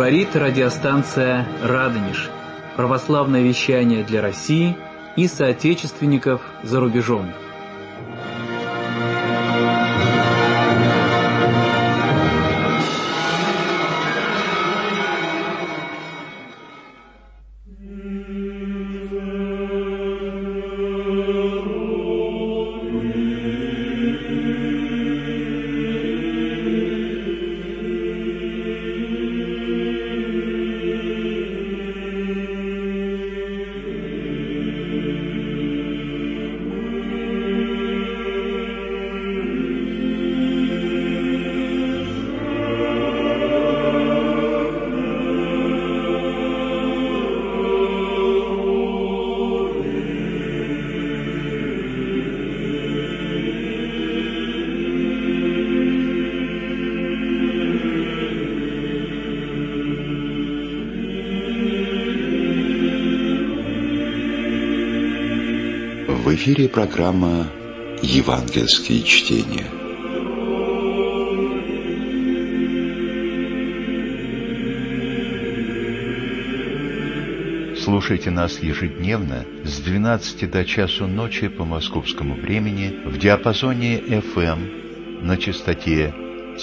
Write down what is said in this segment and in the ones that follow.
Говорит радиостанция «Радонеж». Православное вещание для России и соотечественников за рубежом. В эфире программа «Евангельские чтения». Слушайте нас ежедневно с 12 до часу ночи по московскому времени в диапазоне FM на частоте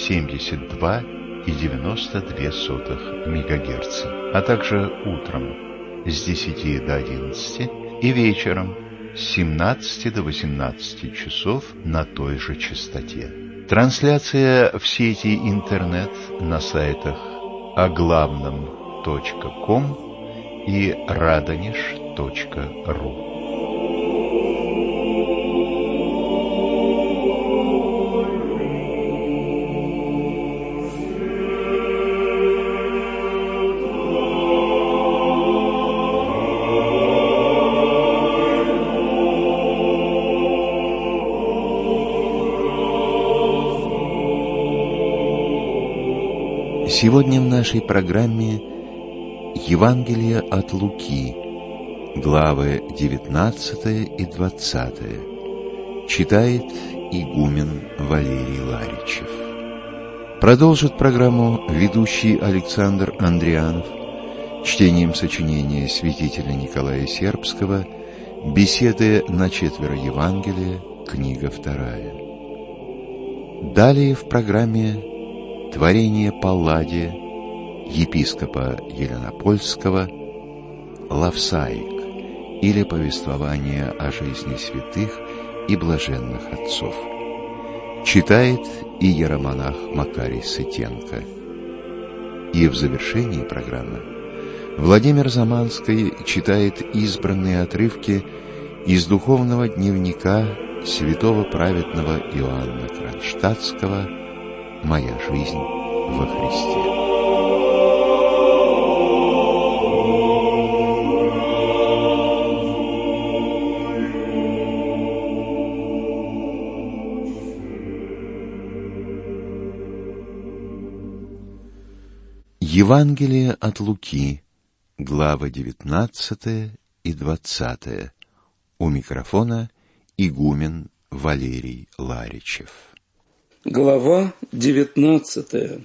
72,92 МГц, а также утром с 10 до 11 и вечером с 17 до 18 часов на той же частоте. Трансляция в сети интернет на сайтах оглавном.ком и radonеж.ру. Сегодня в нашей программе Евангелие от Луки, главы 19 и 20. Читает игумен Валерий Ларичев. Продолжит программу ведущий Александр Андрианов чтением сочинения святителя Николая Сербского «Беседы на четверо Евангелия», книга 2. Далее в программе творение Палладия, епископа Еленопольского, Лавсаик, или повествование о жизни святых и блаженных отцов. Читает иеромонах Макарий Сытенко. И в завершении программы Владимир Заманский читает избранные отрывки из духовного дневника святого праведного Иоанна Кронштадтского «Моя жизнь во Христе». Евангелие от Луки, главы 19 и 20. У микрофона игумен Валерий Ларичев. Глава 19.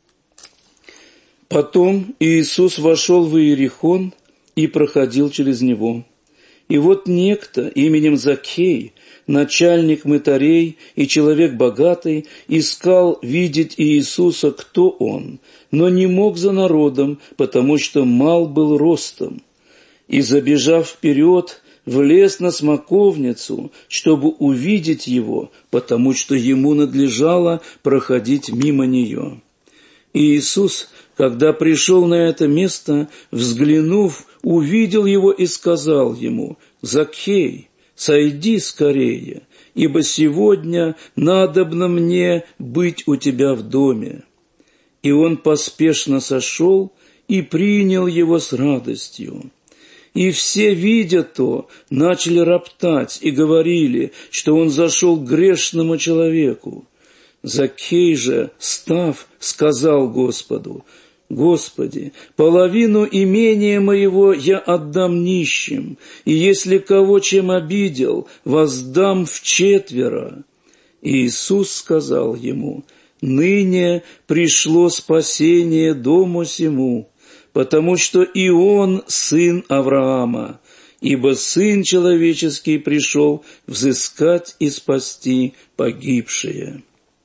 Потом Иисус вошел в Иерихон и проходил через него. И вот некто именем Закхей, начальник мытарей и человек богатый, искал видеть Иисуса, кто он, но не мог за народом, потому что мал был ростом. И, забежав вперед, влез на смоковницу, чтобы увидеть его, потому что ему надлежало проходить мимо нее. И Иисус, когда пришел на это место, взглянув, увидел его и сказал ему: «Закхей, сойди скорее, ибо сегодня надобно мне быть у тебя в доме». И он поспешно сошел и принял его с радостью. И все, видя то, начали роптать и говорили, что он зашел к грешному человеку. Закхей же, став, сказал Господу: «Господи, половину имения моего я отдам нищим, и если кого чем обидел, воздам вчетверо». И Иисус сказал ему: «Ныне пришло спасение дому сему, потому что и он сын Авраама, ибо Сын Человеческий пришел взыскать и спасти погибшие».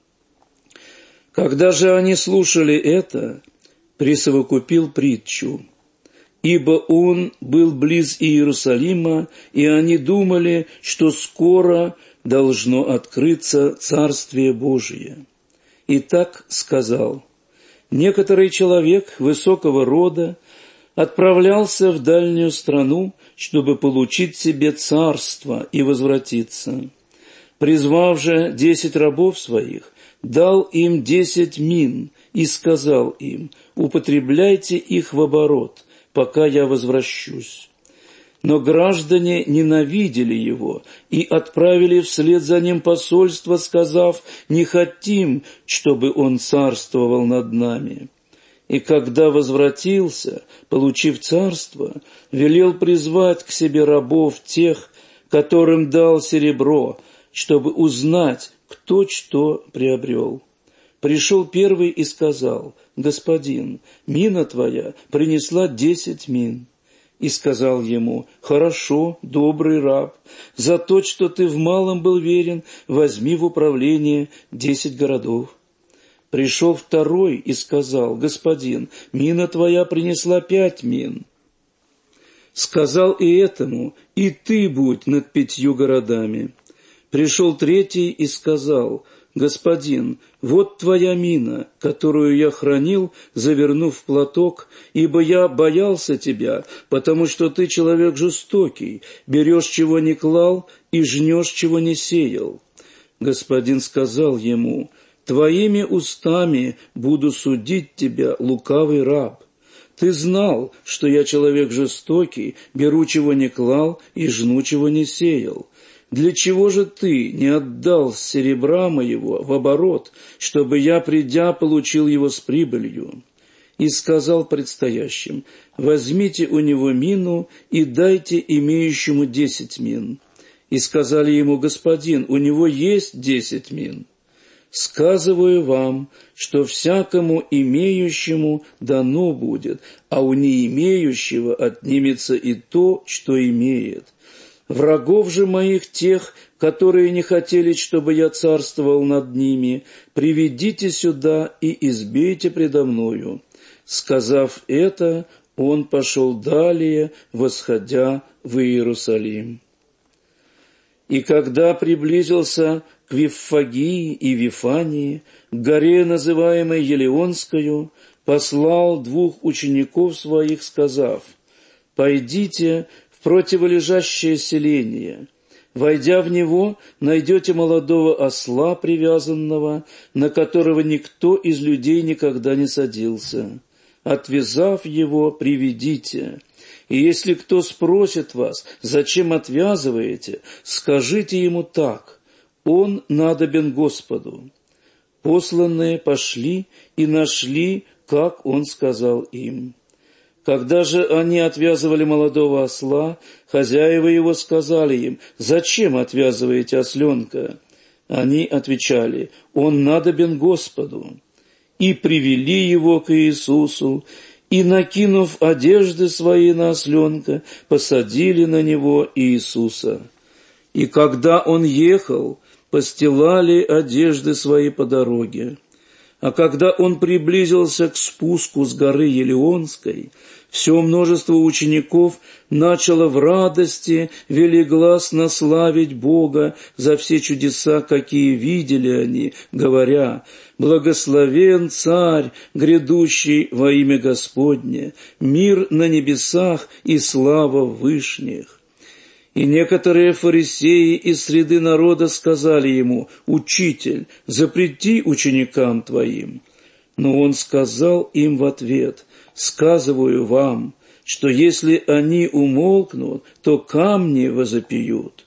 Когда же они слушали это, присовокупил притчу: «Ибо он был близ Иерусалима, и они думали, что скоро должно открыться Царствие Божие. И так сказал: некоторый человек высокого рода отправлялся в дальнюю страну, чтобы получить себе царство и возвратиться. Призвав же 10 рабов своих, дал им 10 мин и сказал им: употребляйте их в оборот, пока я возвращусь. Но граждане ненавидели его и отправили вслед за ним посольство, сказав: не хотим, чтобы он царствовал над нами. И когда возвратился, получив царство, велел призвать к себе рабов тех, которым дал серебро, чтобы узнать, кто что приобрел. Пришел первый и сказал: господин, мина твоя принесла 10 мин. И сказал ему: хорошо, добрый раб, за то, что ты в малом был верен, возьми в управление 10 городов. Пришел второй и сказал: господин, мина твоя принесла 5 мин. Сказал и этому: и ты будь над 5 городами. Пришел третий и сказал: господин, вот твоя мина, которую я хранил, завернув в платок, ибо я боялся тебя, потому что ты человек жестокий, берешь, чего не клал, и жнешь, чего не сеял. Господин сказал ему: твоими устами буду судить тебя, лукавый раб. Ты знал, что я человек жестокий, беру, чего не клал, и жну, чего не сеял. Для чего же ты не отдал серебра моего в оборот, чтобы я, придя, получил его с прибылью? И сказал предстоящим: возьмите у него мину и дайте имеющему 10 мин. И сказали ему: господин, у него есть 10 мин. Сказываю вам, что всякому имеющему дано будет, а у не имеющего отнимется и то, что имеет. Врагов же моих, тех, которые не хотели, чтобы я царствовал над ними, приведите сюда и избейте предо мною». Сказав это, он пошел далее, восходя в Иерусалим. И когда приблизился к Виффагии и Вифании, к горе, называемой Елеонскою, послал 2 учеников своих, сказав: «Пойдите в противолежащее селение. Войдя в него, найдете молодого осла привязанного, на которого никто из людей никогда не садился. Отвязав его, приведите. И если кто спросит вас, зачем отвязываете, скажите ему так: он надобен Господу». Посланные пошли и нашли, как он сказал им. Когда же они отвязывали молодого осла, хозяева его сказали им: «Зачем отвязываете осленка?» Они отвечали: «Он надобен Господу». И привели его к Иисусу, и, накинув одежды свои на осленка, посадили на него Иисуса. И когда он ехал, постилали одежды свои по дороге. А когда он приблизился к спуску с горы Елеонской, все множество учеников начало в радости велигласно славить Бога за все чудеса, какие видели они, говоря: «Благословен Царь, грядущий во имя Господне, мир на небесах и слава в вышних». И некоторые фарисеи из среды народа сказали ему: «Учитель, запрети ученикам твоим». Но он сказал им в ответ: «Сказываю вам, что если они умолкнут, то камни возопьют».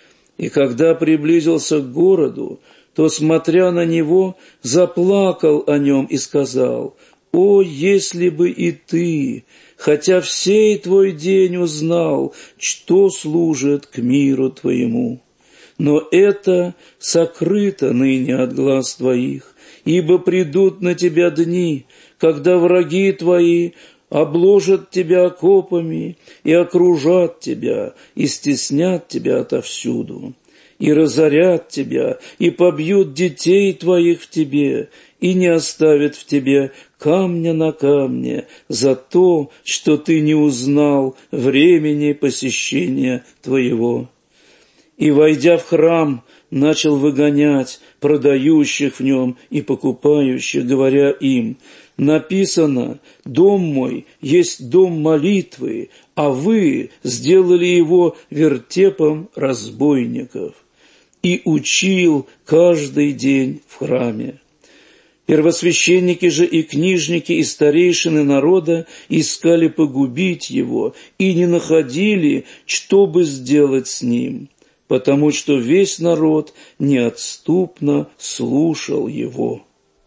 И когда приблизился к городу, то, смотря на него, заплакал о нем и сказал: «О, если бы и ты, хотя в сей твой день узнал, что служит к миру твоему! Но это сокрыто ныне от глаз твоих, ибо придут на тебя дни, когда враги твои обложат тебя окопами и окружат тебя, и стеснят тебя отовсюду, и разорят тебя, и побьют детей твоих в тебе, и не оставят в тебе камня на камне за то, что ты не узнал времени посещения твоего. И, войдя в храм, начал выгонять продающих в нем и покупающих, говоря им: написано: «Дом мой есть дом молитвы, а вы сделали его вертепом разбойников». И учил каждый день в храме. Первосвященники же и книжники и старейшины народа искали погубить его и не находили, что бы сделать с ним, потому что весь народ неотступно слушал его.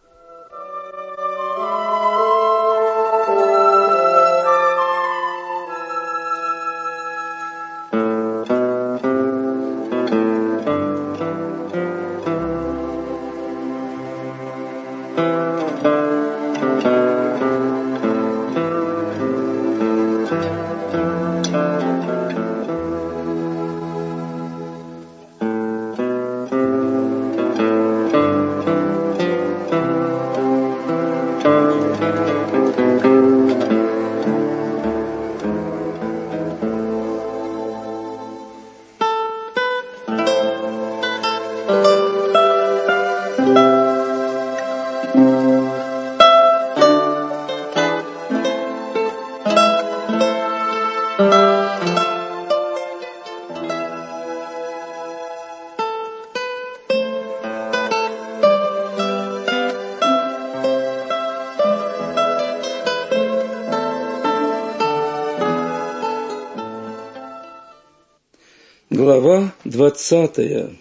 Глава 20.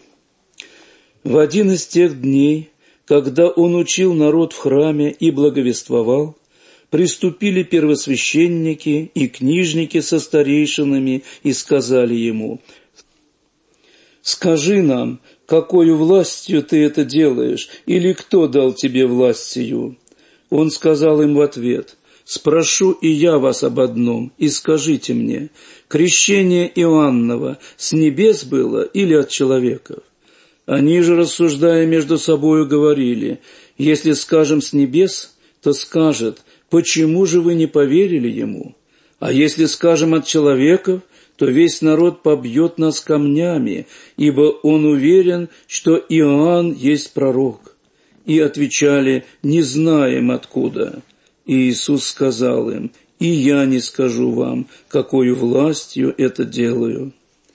В один из тех дней, когда он учил народ в храме и благовествовал, приступили первосвященники и книжники со старейшинами и сказали ему: «Скажи нам, какою властью ты это делаешь, или кто дал тебе власть сию?» Он сказал им в ответ: «Спрошу и я вас об одном, и скажите мне, крещение Иоанново с небес было или от человеков?» Они же, рассуждая между собою, говорили: «Если скажем с небес, то скажет: почему же вы не поверили ему? А если скажем от человеков, то весь народ побьет нас камнями, ибо он уверен, что Иоанн есть пророк». И отвечали: «Не знаем откуда». И Иисус сказал им: «И я не скажу вам, какою властью это делаю».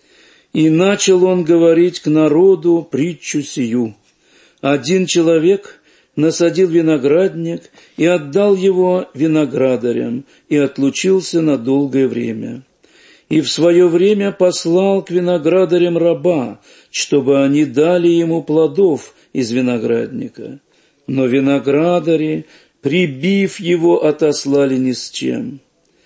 И начал он говорить к народу притчу сию. Один человек насадил виноградник и отдал его виноградарям, и отлучился на долгое время. И в свое время послал к виноградарям раба, чтобы они дали ему плодов из виноградника. Но виноградари, прибив его, отослали ни с чем.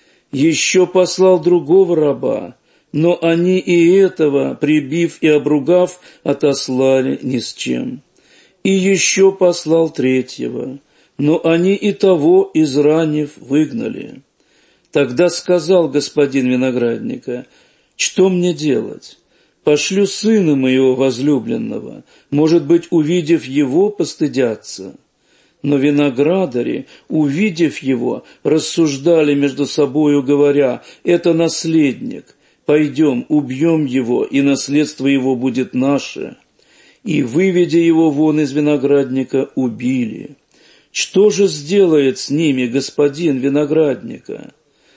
Еще послал другого раба, но они и этого, прибив и обругав, отослали ни с чем. И еще послал третьего, но они и того, изранив, выгнали. Тогда сказал господин виноградника: «Что мне делать? Пошлю сына моего возлюбленного, может быть, увидев его, постыдятся». Но виноградари, увидев его, рассуждали между собою, говоря: «Это наследник, пойдем, убьем его, и наследство его будет наше». И, выведя его вон из виноградника, убили. Что же сделает с ними господин виноградника?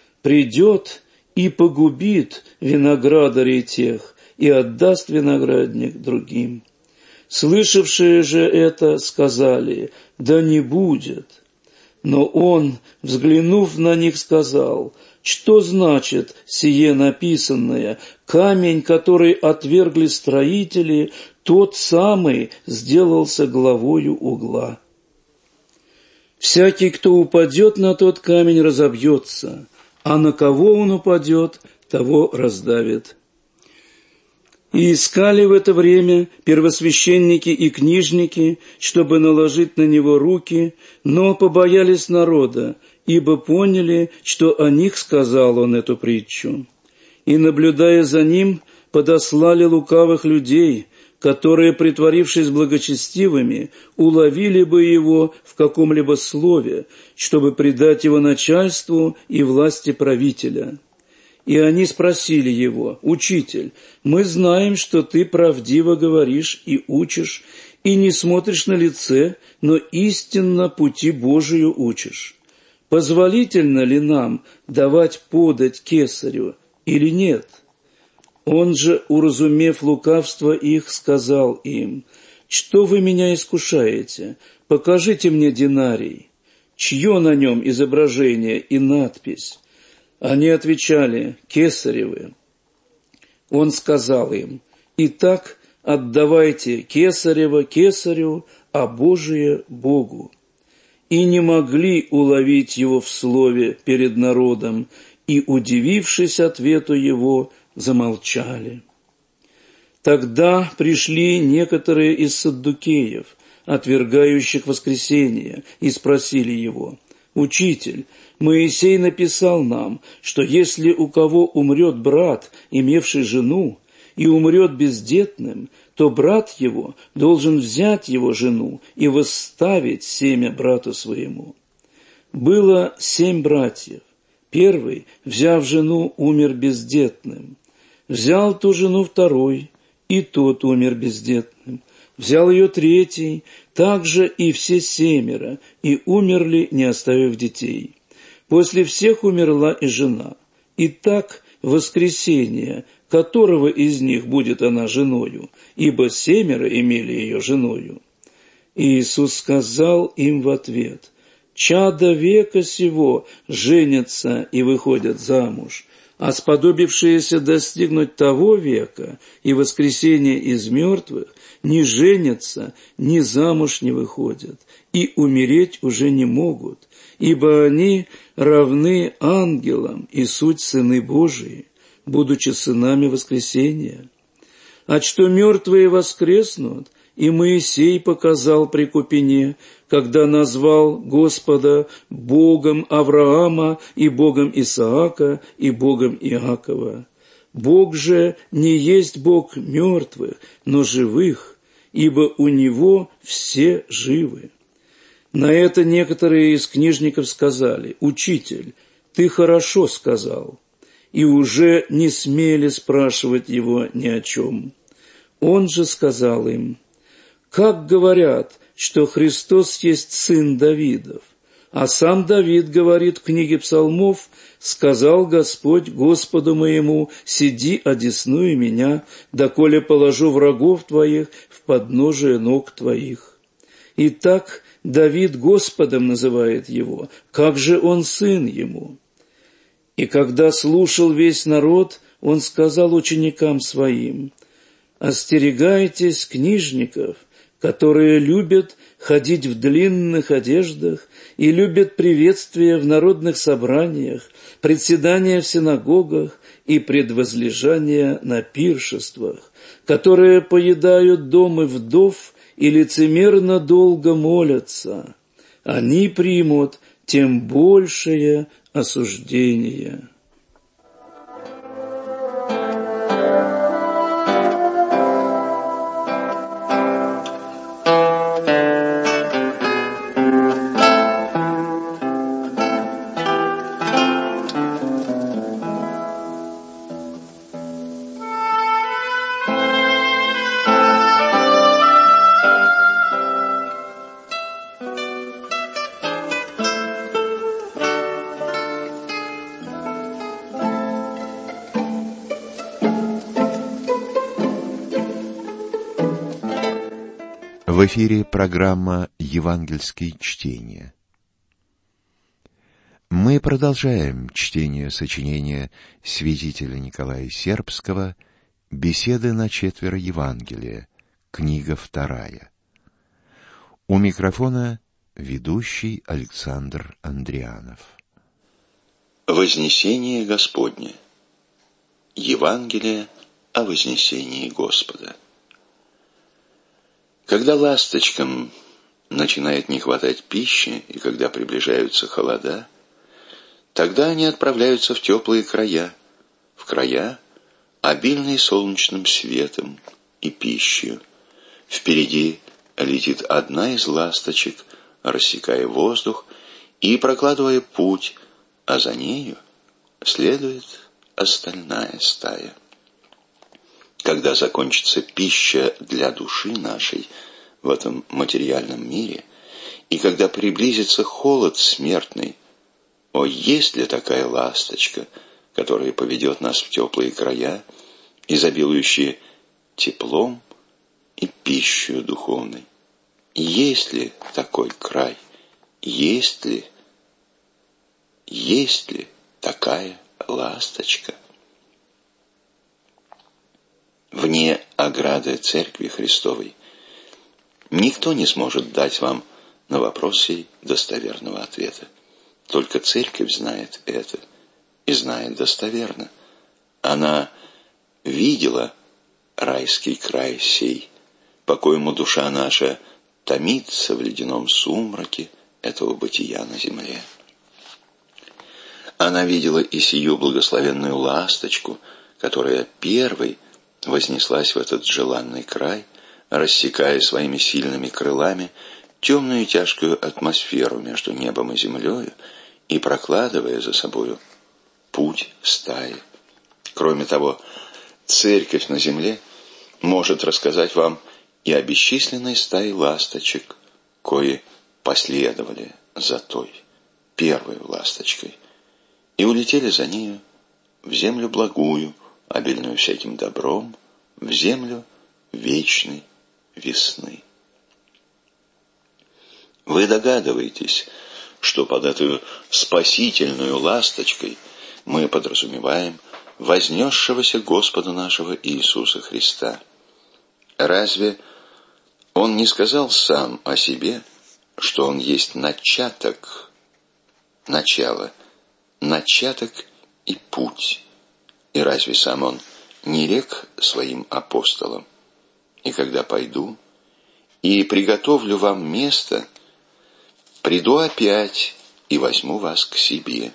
Придет и погубит виноградарей тех, и отдаст виноградник другим. Слышавшие же это сказали: «Да не будет». Но он, взглянув на них, сказал: «Что значит сие написанное? Камень, который отвергли строители, тот самый сделался главою угла. Всякий, кто упадет на тот камень, разобьется, а на кого он упадет, того раздавит». И искали в это время первосвященники и книжники, чтобы наложить на него руки, но побоялись народа, ибо поняли, что о них сказал он эту притчу. И, наблюдая за ним, подослали лукавых людей, которые, притворившись благочестивыми, уловили бы его в каком-либо слове, чтобы предать его начальству и власти правителя. И они спросили его: «Учитель, мы знаем, что ты правдиво говоришь и учишь, и не смотришь на лице, но истинно пути Божию учишь. Позволительно ли нам давать подать кесарю или нет?» Он же, уразумев лукавство их, сказал им: «Что вы меня искушаете? Покажите мне динарий. Чье на нем изображение и надпись?» Они отвечали: «Кесаревы». Он сказал им: «Итак, отдавайте кесарево кесарю, а Божие Богу». И не могли уловить его в слове перед народом, и, удивившись ответу его, замолчали. Тогда пришли некоторые из саддукеев, отвергающих воскресение, и спросили его: «Учитель, Моисей написал нам, что если у кого умрет брат, имевший жену, и умрет бездетным, то брат его должен взять его жену и восставить семя брату своему». Было 7 братьев. Первый, взяв жену, умер бездетным. Взял ту жену второй, и тот умер бездетным. Взял ее третий, также и все 7, и умерли, не оставив детей. После всех умерла и жена. И так в воскресение, которого из них будет она женою, ибо 7 имели ее женою. И Иисус сказал им в ответ: «Чада века сего женятся и выходят замуж, а сподобившиеся достигнуть того века и воскресения из мертвых ни женятся, ни замуж не выходят, и умереть уже не могут, ибо они равны ангелам и суть сыны Божии, будучи сынами воскресения. А что мертвые воскреснут, и Моисей показал при Купине, когда назвал Господа Богом Авраама и Богом Исаака и Богом Иакова. Бог же не есть Бог мертвых, но живых, ибо у Него все живы». На это некоторые из книжников сказали: «Учитель, ты хорошо сказал», и уже не смели спрашивать его ни о чем. Он же сказал им: «Как говорят, что Христос есть сын Давидов? А сам Давид говорит в книге Псалмов: сказал Господь Господу моему: сиди одесную меня, доколе положу врагов твоих в подножие ног твоих». Итак, Давид Господом называет его, как же он сын ему? И когда слушал весь народ, он сказал ученикам своим: «Остерегайтесь книжников, которые любят ходить в длинных одеждах и любят приветствия в народных собраниях, председания в синагогах и предвозлежания на пиршествах, которые поедают дома вдов и лицемерно долго молятся. Они примут тем большее осуждение». В эфире программа «Евангельские чтения». Мы продолжаем чтение сочинения святителя Николая Сербского «Беседы на 4 Евангелия», книга 2. У микрофона ведущий Александр Андрианов. Вознесение Господне. Евангелие о вознесении Господа. Когда ласточкам начинает не хватать пищи, и когда приближаются холода, Тогда они отправляются в теплые края, в края, обильные солнечным светом и пищей. Впереди летит одна из ласточек, рассекая воздух и прокладывая путь, а за нею следует остальная стая. Когда закончится пища для души нашей в этом материальном мире, и когда приблизится холод смертный, о, есть ли такая ласточка, которая поведет нас в теплые края, изобилующие теплом и пищей духовной? Есть ли такой край? Есть ли такая ласточка? Вне ограды Церкви Христовой никто не сможет дать вам на вопрос сей достоверного ответа. Только Церковь знает это и знает достоверно. Она видела райский край сей, по коему душа наша томится в ледяном сумраке этого бытия на земле. Она видела и сию благословенную ласточку, которая первой вознеслась в этот желанный край, рассекая своими сильными крылами темную и тяжкую атмосферу между небом и землею и прокладывая за собою путь стаи. Кроме того, Церковь на земле может рассказать вам и о бесчисленной стае ласточек, кои последовали за той первой ласточкой и улетели за нею в землю благую, обильную всяким добром, в землю вечной весны. Вы догадываетесь, что под эту спасительную ласточкой мы подразумеваем вознесшегося Господа нашего Иисуса Христа. Разве Он не сказал сам о себе, что Он есть начаток, начало, начаток и путь? И разве сам Он не рек своим апостолам: «И когда пойду и приготовлю вам место, приду опять и возьму вас к себе»?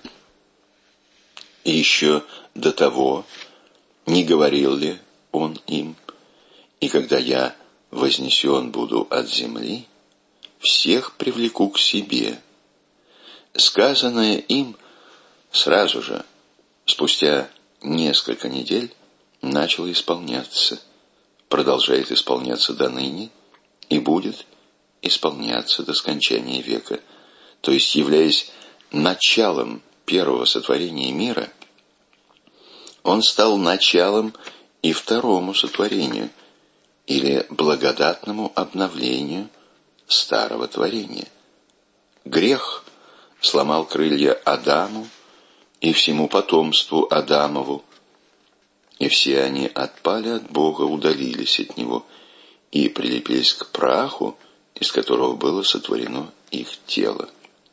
И еще до того не говорил ли Он им: «И когда я вознесен буду от земли, всех привлеку к себе»? Сказанное им сразу же, спустя несколько недель, начало исполняться, продолжает исполняться до ныне и будет исполняться до скончания века. То есть, являясь началом первого сотворения мира, Он стал началом и второму сотворению, или благодатному обновлению старого творения. Грех сломал крылья Адаму и всему потомству Адамову, и все они отпали от Бога, удалились от Него и прилепились к праху, из которого было сотворено их тело.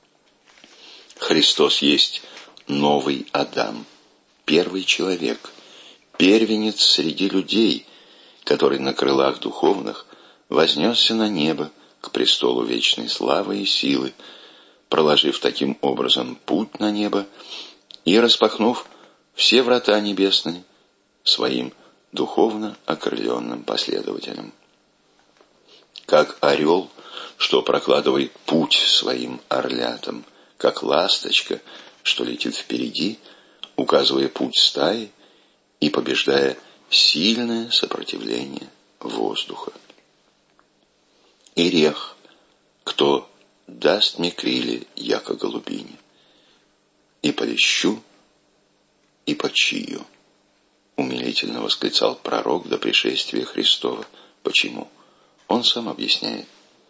Христос есть новый Адам, первый человек, первенец среди людей, который на крылах духовных вознесся на небо к престолу вечной славы и силы, проложив таким образом путь на небо и распахнув все врата небесные своим духовно окрыленным последователям. Как орел, что прокладывает путь своим орлятам, как ласточка, что летит впереди, указывая путь стаи и побеждая сильное сопротивление воздуха. И рех, кто даст мне крылья, яко голубине, и полещу, и почию. Умилительно восклицал пророк до пришествия Христова. Почему? Он сам объясняет: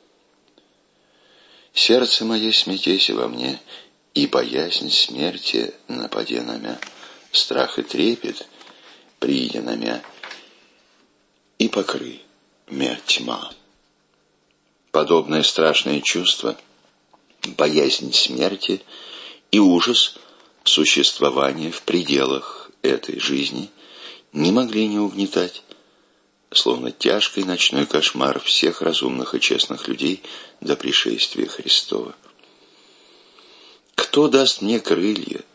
«Сердце мое смятеся во мне, и боязнь смерти нападе на мя, страх и трепет прииде на мя, и покры мя тьма». Подобное страшное чувство, боязнь смерти и ужас существования в пределах этой жизни не могли не угнетать, словно тяжкий ночной кошмар всех разумных и честных людей до пришествия Христова. «Кто даст мне крылья,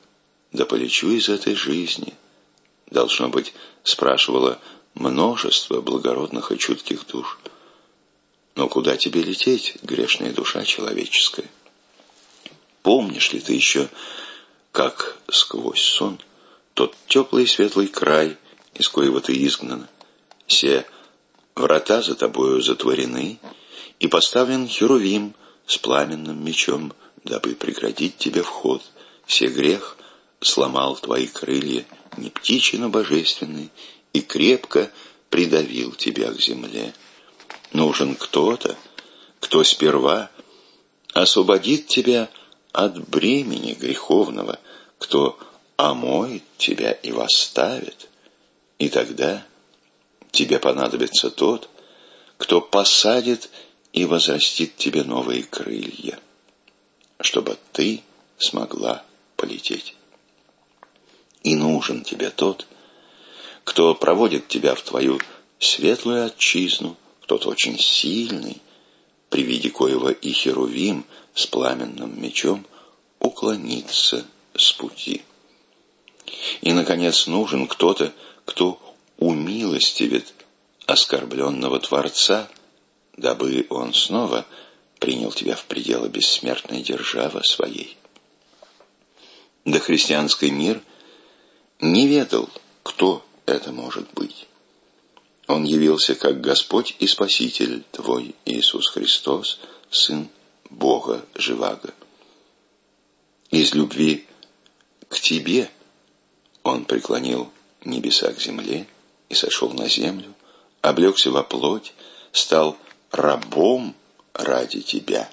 да полечу из этой жизни. Должно быть, спрашивало множество благородных и чутких душ. Но куда тебе лететь, грешная душа человеческая? Помнишь ли ты еще, как сквозь сон тот теплый и светлый край, из коего ты изгнана, все врата за тобою затворены, и поставлен херувим с пламенным мечом, дабы преградить тебе вход, все грех сломал твои крылья, не птичий, но божественный, и крепко придавил тебя к земле. Нужен кто-то, кто сперва освободит тебя от бремени греховного, кто омоет тебя и восставит, и тогда тебе понадобится тот, кто посадит и возрастит тебе новые крылья, чтобы ты смогла полететь. И нужен тебе тот, кто проводит тебя в твою светлую отчизну, кто-то очень сильный, при виде коего и херувим с пламенным мечом уклонится с пути. И, наконец, нужен кто-то, кто умилостивит оскорбленного Творца, дабы он снова принял тебя в пределы бессмертной державы своей. Дохристианский мир не ведал, кто это может быть. Он явился как Господь и Спаситель твой Иисус Христос, Сын Бога Живаго. Из любви к тебе Он преклонил небеса к земле и сошел на землю, облегся во плоть, стал рабом ради тебя.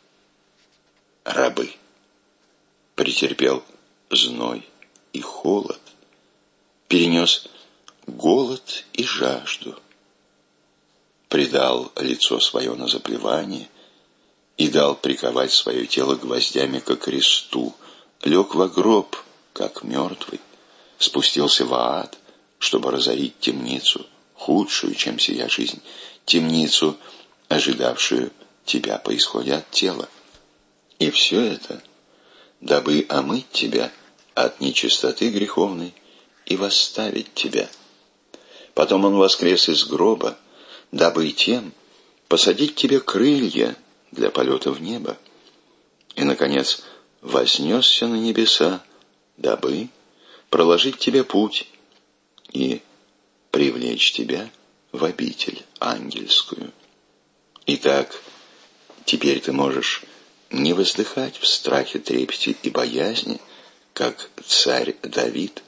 Рабы. Претерпел зной и холод, перенес голод и жажду, предал лицо свое на заплевание и дал приковать свое тело гвоздями ко кресту, лег во гроб, как мертвый, спустился в ад, чтобы разорить темницу, худшую, чем сия жизнь, темницу, ожидавшую тебя по исходе от тела. И все это, дабы омыть тебя от нечистоты греховной и восставить тебя. Потом Он воскрес из гроба, дабы и тем посадить тебе крылья для полета в небо. И, наконец, вознесся на небеса, дабы проложить тебе путь и привлечь тебя в обитель ангельскую. Итак, теперь ты можешь не воздыхать в страхе, трепете и боязни, как царь Давид.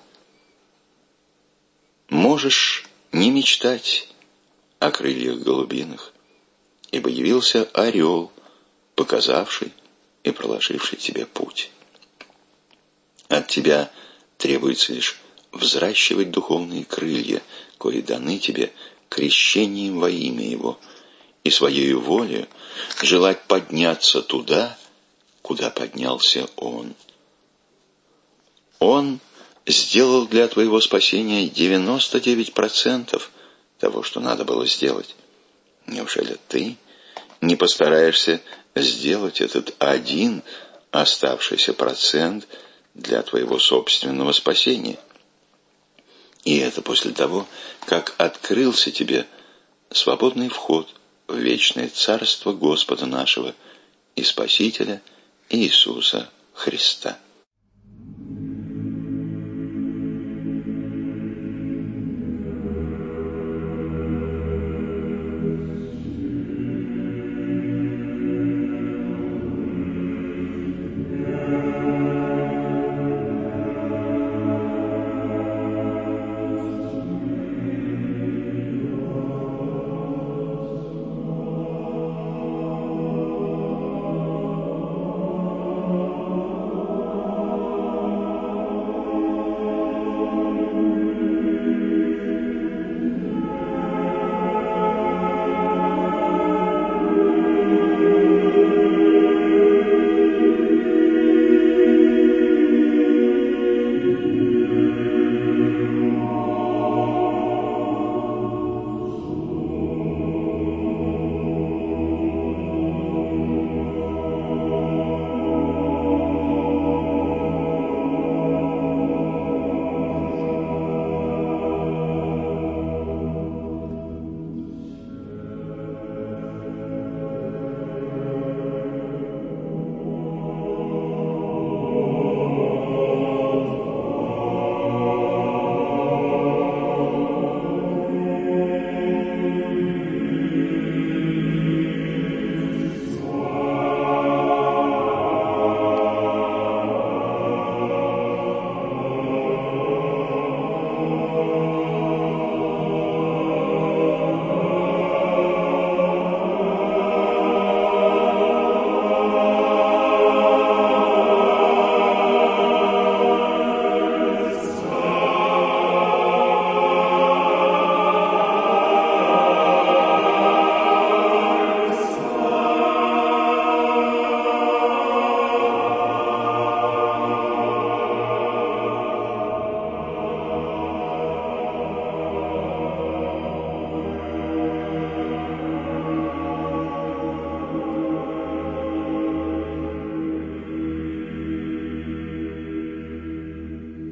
Можешь не мечтать о крыльях голубиных, ибо явился орел, показавший и проложивший тебе путь. От тебя требуется лишь взращивать духовные крылья, кои даны тебе крещением во имя Его, и своею волею желать подняться туда, куда поднялся Он. Он сделал для твоего спасения 99% того, что надо было сделать. Неужели ты не постараешься сделать этот один оставшийся процент для твоего собственного спасения? И это после того, как открылся тебе свободный вход в вечное царство Господа нашего и Спасителя Иисуса Христа.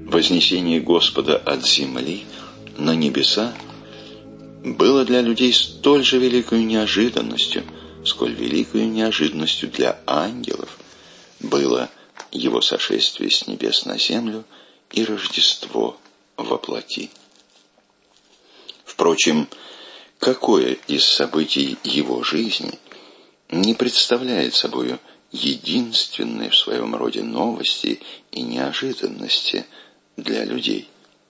вознесение Господа от земли на небеса было для людей столь же великой неожиданностью, сколь великой неожиданностью для ангелов было его сошествие с небес на землю и Рождество во плоти. Впрочем, какое из событий его жизни не представляет собою единственной в своем роде новости и неожиданности для людей?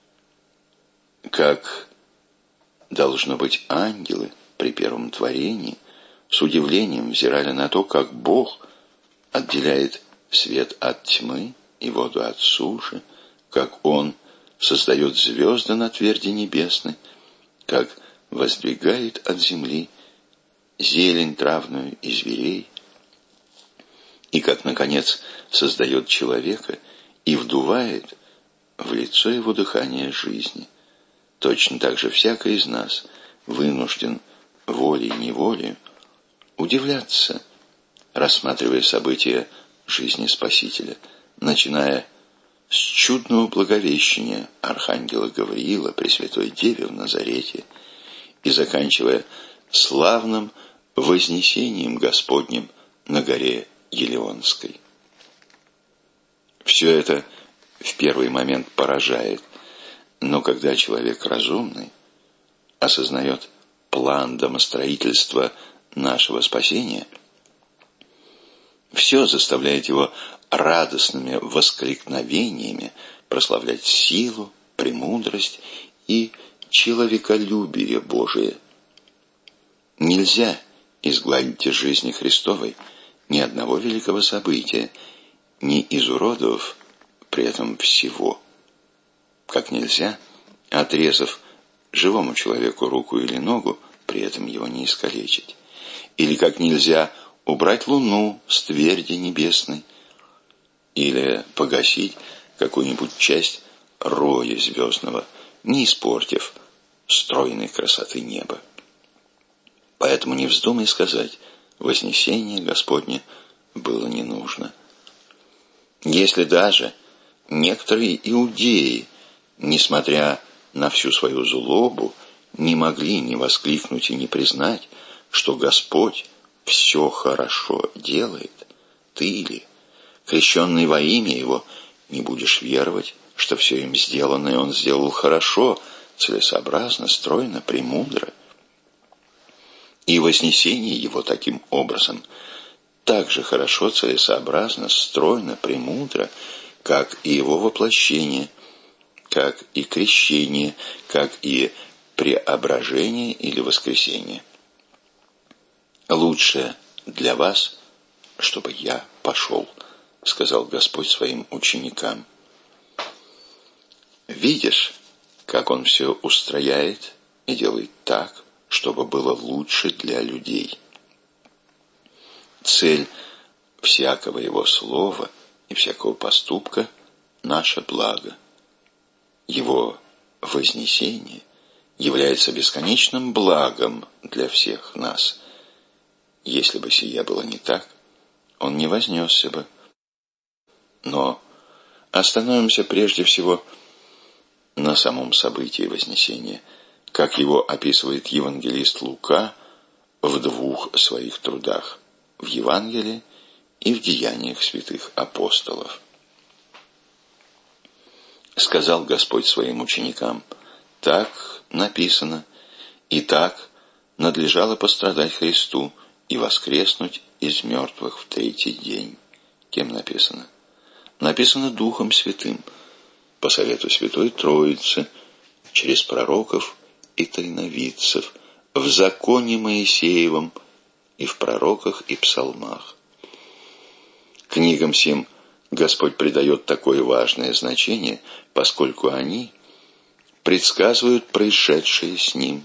Как, должно быть, ангелы при первом творении с удивлением взирали на то, как Бог отделяет свет от тьмы и воду от суши, как Он создает звезды на тверди небесной, как воздвигает от земли зелень травную и зверей, и как, наконец, создает человека и вдувает в лицо его дыхание жизни. Точно так же всякий из нас вынужден волей-неволей удивляться, рассматривая события жизни Спасителя, начиная с чудного благовещения архангела Гавриила Пресвятой Деве в Назарете и заканчивая славным вознесением Господним на горе Елеонской. Все это в первый момент поражает, но когда человек разумный осознает план домостроительства нашего спасения, все заставляет его радостными воскликновениями прославлять силу, премудрость и человеколюбие Божие. Нельзя изгладить из жизни Христовой ни одного великого события, не изуродовав при этом всего. Как нельзя, отрезав живому человеку руку или ногу, при этом его не искалечить. Или как нельзя убрать луну с тверди небесной, или погасить какую-нибудь часть роя звездного, не испортив стройной красоты неба. Поэтому не вздумай сказать, вознесение Господне было не нужно. Если даже некоторые иудеи, несмотря на всю свою злобу, не могли не воскликнуть и не признать, что Господь все хорошо делает, ты ли, крещенный во имя Его, не будешь веровать, что все им сделанное Он сделал хорошо, целесообразно, стройно, премудро. И вознесение Его таким образом так же хорошо, целесообразно, стройно, премудро, как и Его воплощение, как и крещение, как и преображение или воскресение. «Лучше для вас, чтобы я пошел», — сказал Господь своим ученикам. Видишь, как Он все устрояет и делает так, чтобы было лучше для людей. Цель всякого Его слова и всякого поступка — наше благо. Его вознесение является бесконечным благом для всех нас. Если бы сие было не так, Он не вознесся бы. Но остановимся прежде всего на самом событии вознесения, как его описывает евангелист Лука в двух своих трудах, в Евангелии и в Деяниях святых апостолов. Сказал Господь своим ученикам: так написано, и так надлежало пострадать Христу и воскреснуть из мертвых в третий день. Кем написано? Написано Духом Святым, по совету Святой Троицы, через пророков и тайновидцев, в законе Моисеевом и в пророках и псалмах. Книгам сим Господь придает такое важное значение, поскольку они предсказывают происшедшее с Ним.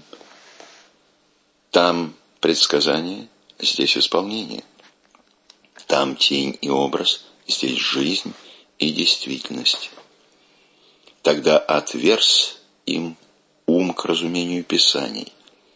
Там предсказание, здесь исполнение. Там тень и образ, здесь жизнь и действительность. Тогда отверз им ум к разумению Писаний.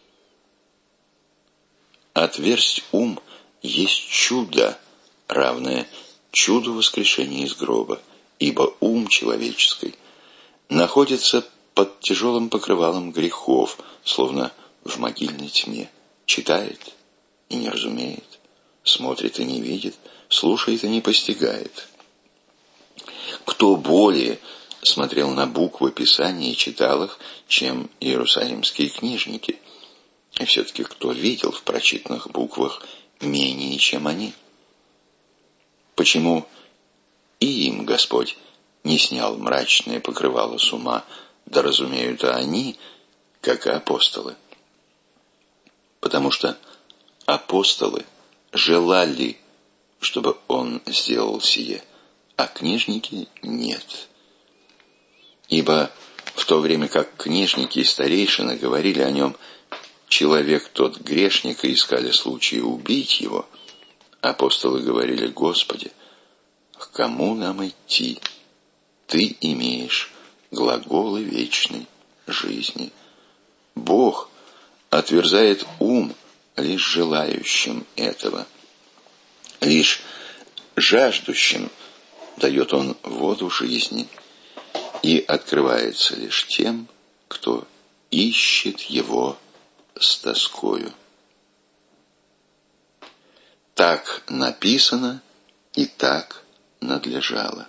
Отверзть ум есть чудо, равное чуду воскрешения из гроба, ибо ум человеческий находится под тяжелым покрывалом грехов, словно в могильной тьме. Читает и не разумеет, смотрит и не видит, слушает и не постигает. Кто более смотрел на буквы Писания и читал их, чем иерусалимские книжники? И все-таки кто видел в прочитанных буквах менее, чем они? Почему и им Господь не снял мрачное покрывало с ума, да разумеют они, как и апостолы? Потому что апостолы желали, чтобы он сделал сие, а книжники нет. Ибо в то время как книжники и старейшины говорили о нем, человек тот грешник, и искали случая убить его, апостолы говорили: Господи, к кому нам идти? Ты имеешь глаголы вечной жизни. Бог отверзает ум лишь желающим этого. Лишь жаждущим дает он воду жизни, и открывается лишь тем, кто ищет его с тоскою. Так написано и так надлежало.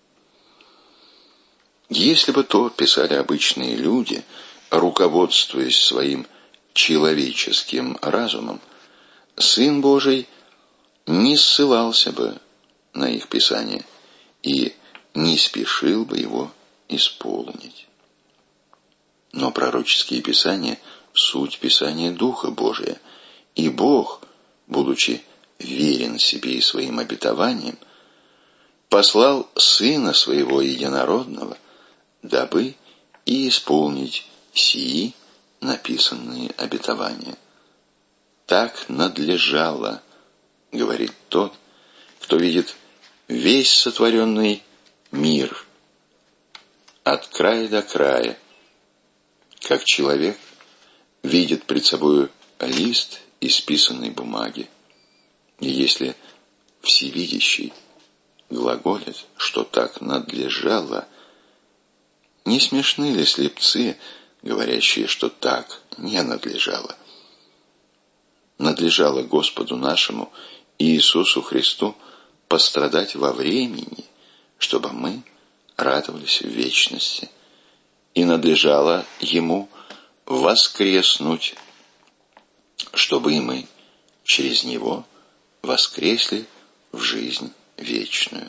Если бы то писали обычные люди, руководствуясь своим человеческим разумом, Сын Божий не ссылался бы на их писание и не спешил бы его исполнить. Но пророческие писания — суть писания Духа Божия, и Бог, будучи верен себе и своим обетованиям, послал Сына Своего Единородного, дабы и исполнить сии написанные обетования. Так надлежало, говорит тот, кто видит весь сотворенный мир от края до края, как человек видит пред собою лист исписанной бумаги. И если всевидящий глаголит, что так надлежало, не смешны ли слепцы, говорящие, что так не надлежало? Надлежало Господу нашему Иисусу Христу пострадать во времени, чтобы мы радовались в вечности, и надлежало Ему воскреснуть, чтобы и мы через Него воскресли в жизнь вечную.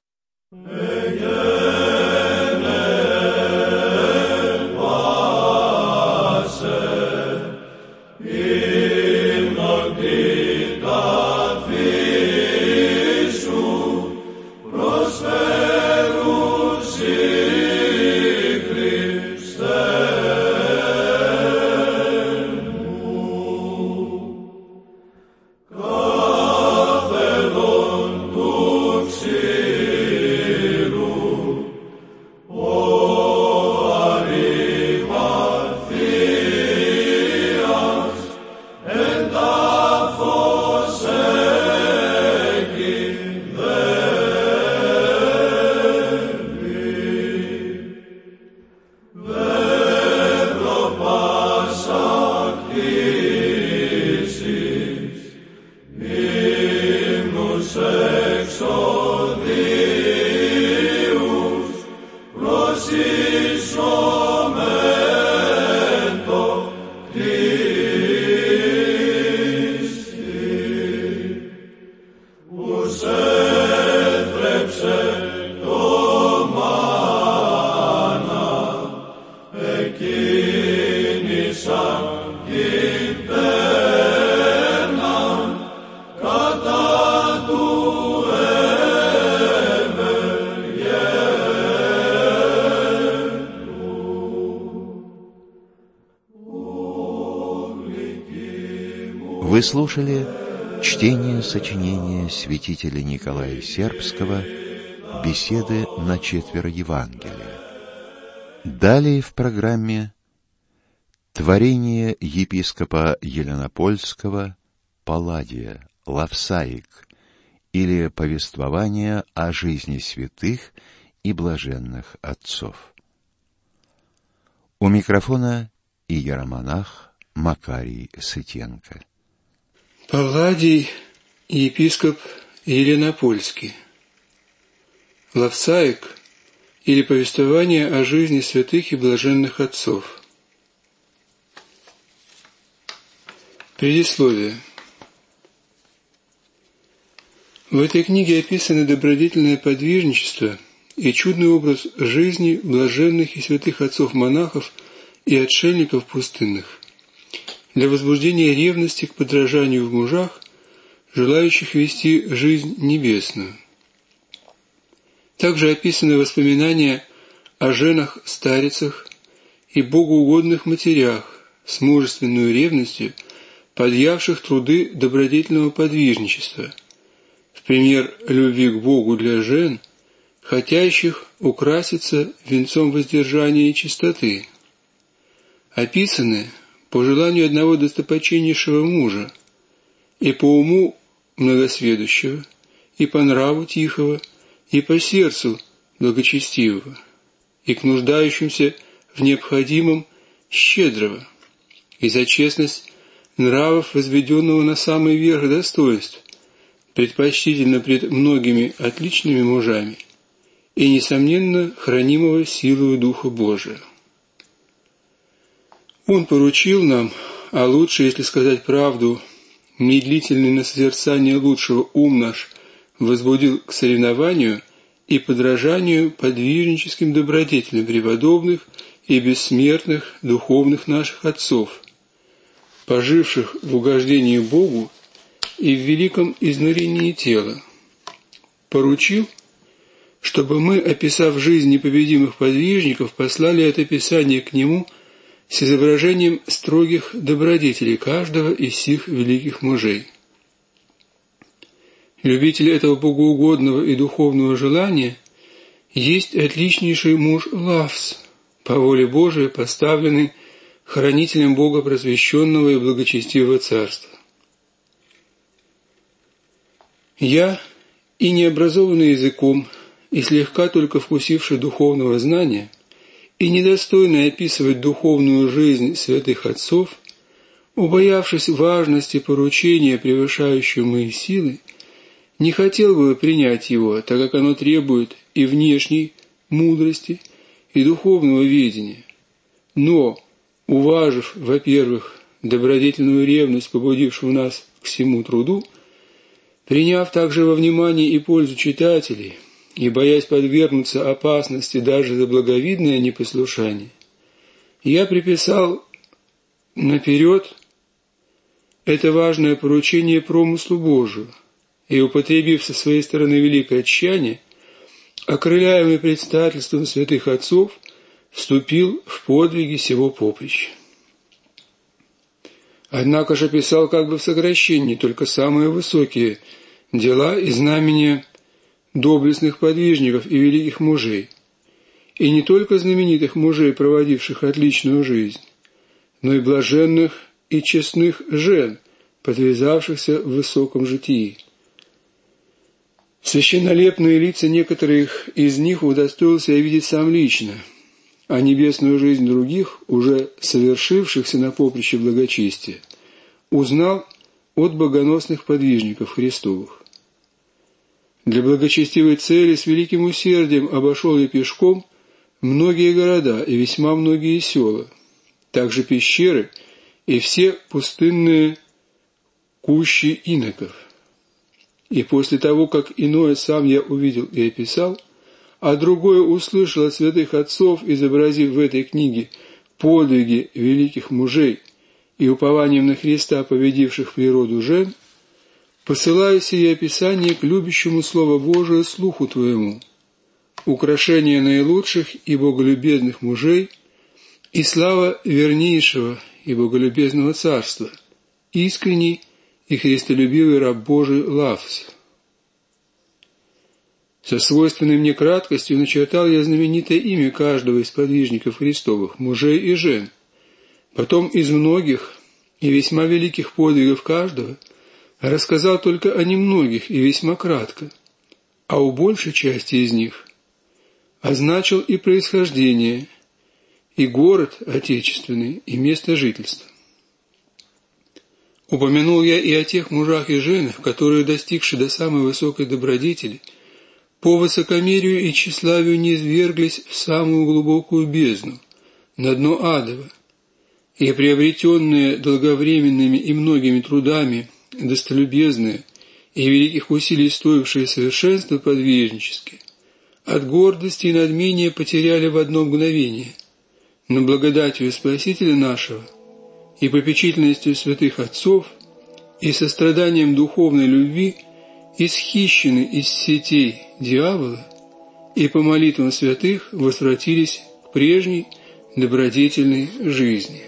Вы слушали чтение сочинения святителя Николая Сербского «Беседы на четверо Евангелия». Далее в программе творение епископа Еленопольского Палладия «Лавсаик» или повествование о жизни святых и блаженных отцов. У микрофона иеромонах Макарий Сытенко. Палладий, епископ Еленопольский. Лавсаик или повествование о жизни святых и блаженных отцов. Предисловие. В этой книге описано добродетельное подвижничество и чудный образ жизни блаженных и святых отцов-монахов и отшельников пустынных, для возбуждения ревности к подражанию в мужах, желающих вести жизнь небесную. Также описаны воспоминания о женах-старицах и богоугодных матерях с мужественной ревностью, подъявших труды добродетельного подвижничества, в пример любви к Богу для жен, хотящих украситься венцом воздержания и чистоты. Описаны по желанию одного достопочтеннейшего мужа, и по уму многосведущего, и по нраву тихого, и по сердцу благочестивого, и к нуждающимся в необходимом щедрого, и за честность нравов, возведенного на самый верх достоинств, предпочтительно пред многими отличными мужами, и, несомненно, хранимого силою Духа Божия. Он поручил нам, а лучше, если сказать правду, медлительный на созерцание лучшего ум наш возбудил к соревнованию и подражанию подвижническим добродетелям преподобных и бессмертных духовных наших отцов, поживших в угождении Богу и в великом изнурении тела. Поручил, чтобы мы, описав жизнь непобедимых подвижников, послали это писание к нему с изображением строгих добродетелей каждого из сих великих мужей. Любитель этого богоугодного и духовного желания есть отличнейший муж Лавс, по воле Божией поставленный хранителем Бога просвещенного и благочестивого царства. Я, и необразованный языком, и слегка только вкусивший духовного знания, и недостойный описывать духовную жизнь святых отцов, убоявшись важности поручения, превышающего мои силы, не хотел бы принять его, так как оно требует и внешней мудрости, и духовного ведения. Но, уважив, во-первых, добродетельную ревность, побудившую нас к всему труду, приняв также во внимание и пользу читателей, и боясь подвергнуться опасности даже за благовидное непослушание, я приписал наперед это важное поручение промыслу Божию, и, употребив со своей стороны великое тщание, окрыляемый предстательством святых отцов, вступил в подвиги сего поприща. Однако же писал как бы в сокращении только самые высокие дела и знамения доблестных подвижников и великих мужей, и не только знаменитых мужей, проводивших отличную жизнь, но и блаженных и честных жен, подвязавшихся в высоком житии. Священнолепные лица некоторых из них удостоился я видеть сам лично, а небесную жизнь других, уже совершившихся на поприще благочестия, узнал от богоносных подвижников Христовых. Для благочестивой цели с великим усердием обошел я пешком многие города и весьма многие села, также пещеры и все пустынные кущи иноков. И после того, как иное сам я увидел и описал, а другое услышал от святых отцов, изобразив в этой книге подвиги великих мужей и упованием на Христа, победивших природу жен, посылаю сие описание к любящему Слово Божие слуху твоему, украшение наилучших и боголюбезных мужей и слава вернейшего и боголюбезного царства, искренний и христолюбивый раб Божий Лавс. Со свойственной мне краткостью начертал я знаменитое имя каждого из подвижников Христовых, мужей и жен. Потом из многих и весьма великих подвигов каждого рассказал только о немногих и весьма кратко, а у большей части из них означил и происхождение, и город отечественный, и место жительства. Упомянул я и о тех мужах и женах, которые, достигши до самой высокой добродетели, по высокомерию и тщеславию низвергли в самую глубокую бездну, на дно адово, и приобретенные долговременными и многими трудами, достолюбезные и великих усилий стоившие совершенства подвижнические, от гордости и надмения потеряли в одно мгновение, но благодатью Спасителя нашего и попечительностью святых отцов и состраданием духовной любви исхищены из сетей дьявола и по молитвам святых возвратились к прежней добродетельной жизни.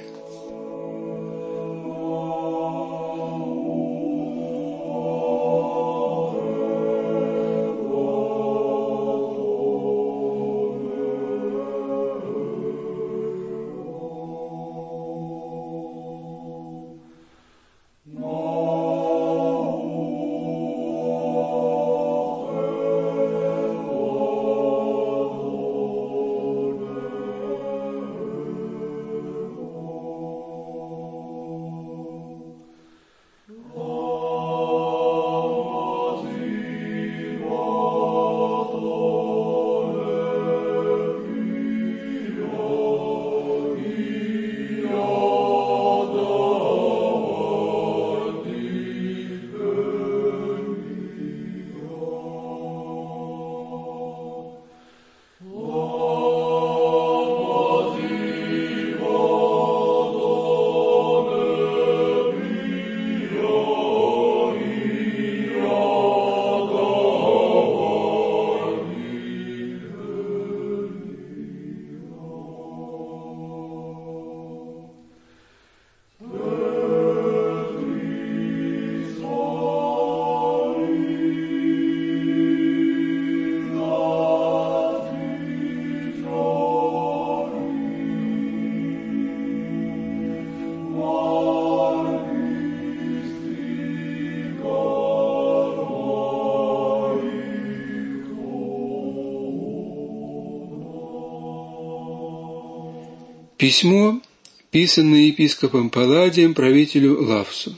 Письмо, писанное епископом Палладием правителю Лавсу.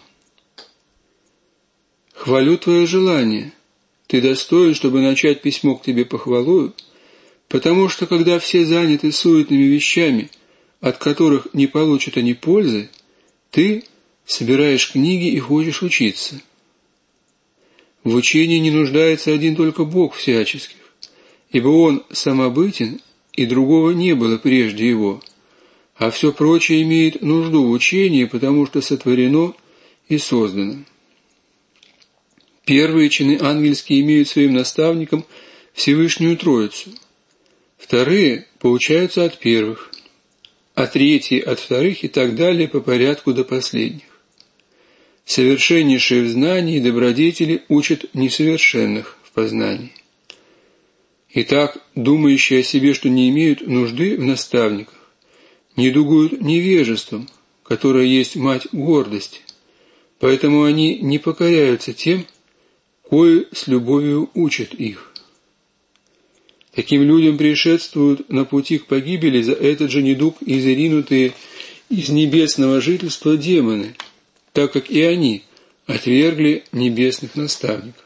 «Хвалю твое желание. Ты достоин, чтобы начать письмо к тебе похвалою, потому что, когда все заняты суетными вещами, от которых не получат они пользы, ты собираешь книги и хочешь учиться. В учении не нуждается один только Бог всяческих, ибо Он самобытен, и другого не было прежде Его, а все прочее имеет нужду в учении, потому что сотворено и создано. Первые чины ангельские имеют своим наставником Всевышнюю Троицу, вторые поучаются от первых, а третьи от вторых и так далее по порядку до последних. Совершеннейшие в знании добродетели учат несовершенных в познании. Итак, думающие о себе, что не имеют нужды в наставниках, недугуют невежеством, которое есть мать гордости, поэтому они не покоряются тем, кои с любовью учат их. Таким людям предшествуют на пути к погибели за этот же недуг изринутые из небесного жительства демоны, так как и они отвергли небесных наставников.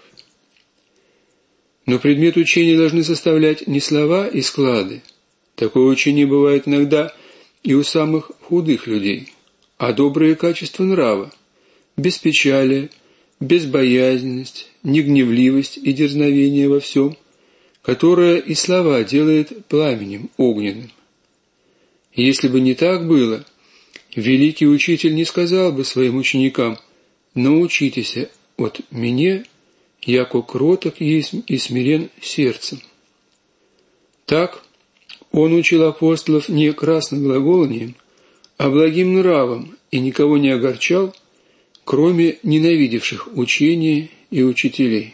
Но предмет учения должны составлять не слова и склады. Такое учение бывает иногда и у самых худых людей, а добрые качества нрава, беспечалие, безбоязненность, негневливость и дерзновение во всем, которое и слова делает пламенем огненным. Если бы не так было, великий учитель не сказал бы своим ученикам: «Научитесь от меня, яко кроток есть и смирен сердцем». Так он учил апостолов не красноглаголанием, а благим нравом и никого не огорчал, кроме ненавидевших учения и учителей.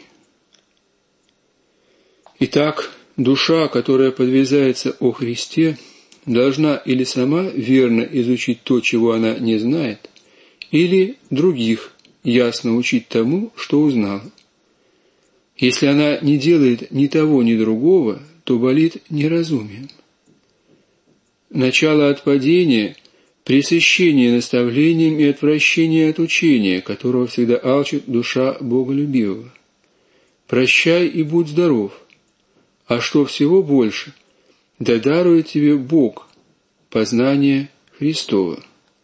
Итак, душа, которая подвязается о Христе, должна или сама верно изучить то, чего она не знает, или других ясно учить тому, что узнала. Если она не делает ни того, ни другого, то болит неразумием. начало отпадения, пресыщение наставлением и отвращение от учения, которого всегда алчит душа боголюбивого. Прощай и будь здоров, а что всего больше, да дарует тебе Бог познание Христово.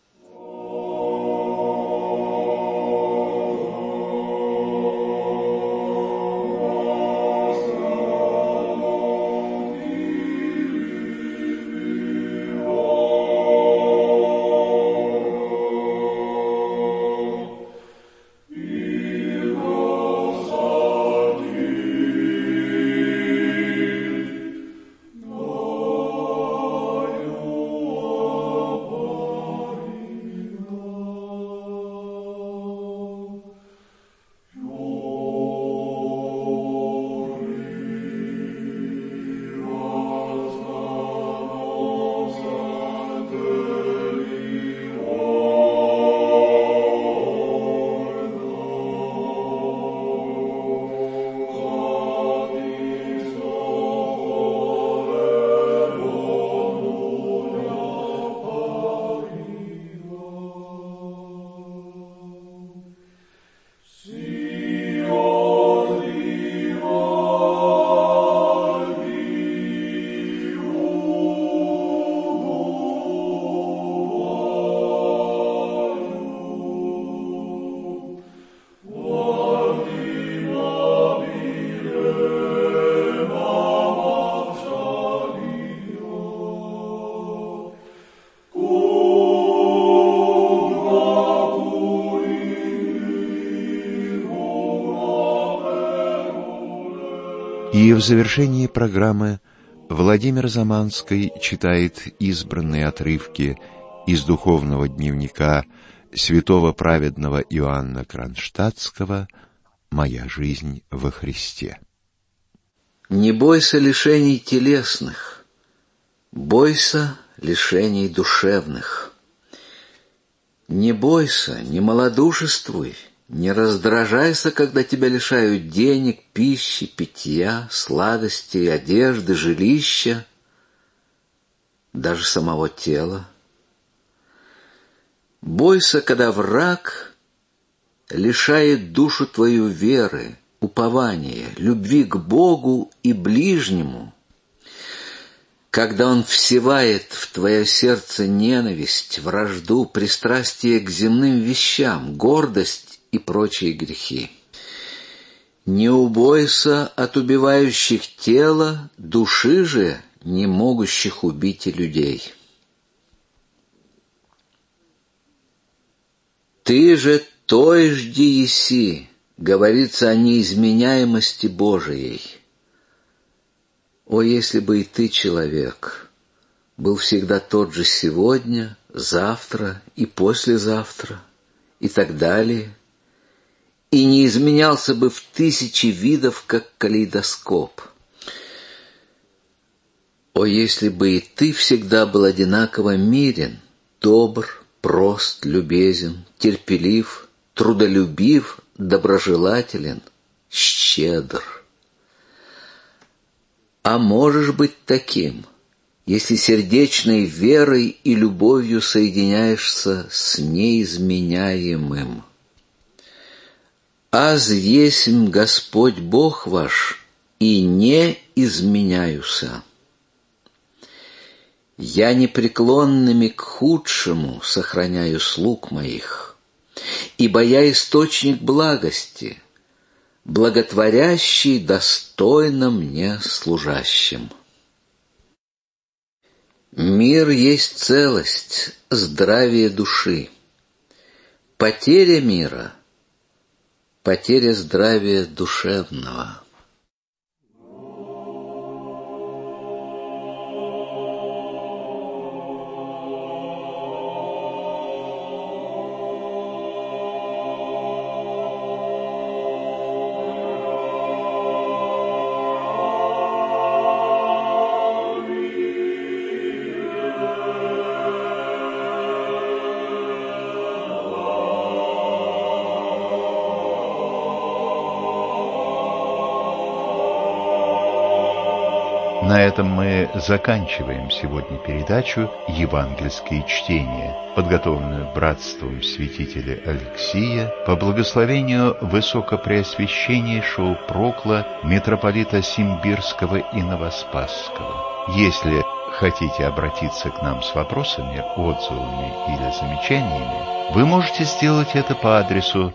И в завершении программы Владимир Заманский читает избранные отрывки из духовного дневника святого праведного Иоанна Кронштадтского «Моя жизнь во Христе». Не бойся лишений телесных, бойся лишений душевных. Не бойся, не малодушествуй, не раздражайся, когда тебя лишают денег, пищи, питья, сладостей, одежды, жилища, даже самого тела. Бойся, когда враг лишает душу твою веры, упования, любви к Богу и ближнему, когда он всевает в твое сердце ненависть, вражду, пристрастие к земным вещам, гордость и прочие грехи. Не убойся от убивающих тело, души же, не могущих убить и людей. Ты же той жди еси, говорится о неизменяемости Божией. О, если бы и ты, человек, был всегда тот же сегодня, завтра и послезавтра, и так далее, и не изменялся бы в тысячи видов, как калейдоскоп. О, если бы и ты всегда был одинаково мирен, добр, прост, любезен, терпелив, трудолюбив, доброжелателен, щедр. А можешь быть таким, если сердечной верой и любовью соединяешься с неизменяемым. «Аз есмь Господь Бог ваш, и не изменяюся. Я непреклонными к худшему сохраняю слуг моих, ибо я источник благости, благотворящий достойно мне служащим». Мир есть целость, здравие души. Потеря мира — потеря здравия душевного. На этом мы заканчиваем сегодня передачу «Евангельские чтения», подготовленную братством святителя Алексия по благословению высокопреосвященнейшего прокла митрополита Симбирского и Новоспасского. Если хотите обратиться к нам с вопросами, отзывами или замечаниями, вы можете сделать это по адресу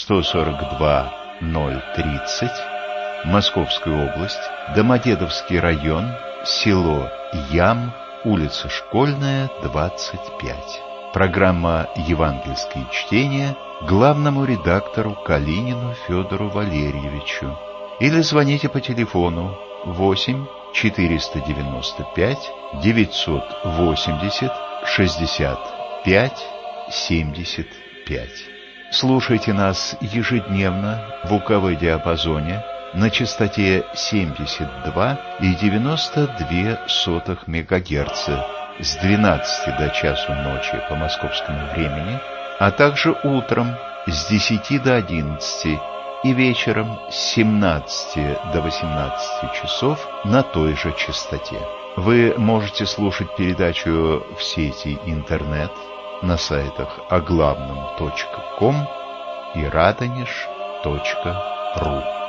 142-030, Московская область, Домодедовский район, село Ям, улица Школьная, 25. Программа «Евангельские чтения» главному редактору Калинину Федору Валерьевичу. Или звоните по телефону 8 495 980 65 75. Слушайте нас ежедневно в УКВ-диапазоне на частоте 72,92 МГц с 12 до часу ночи по московскому времени, а также утром с 10 до 11 и вечером с 17 до 18 часов на той же частоте. Вы можете слушать передачу в сети интернет на сайтах оглавном.ком и радонеж.ру.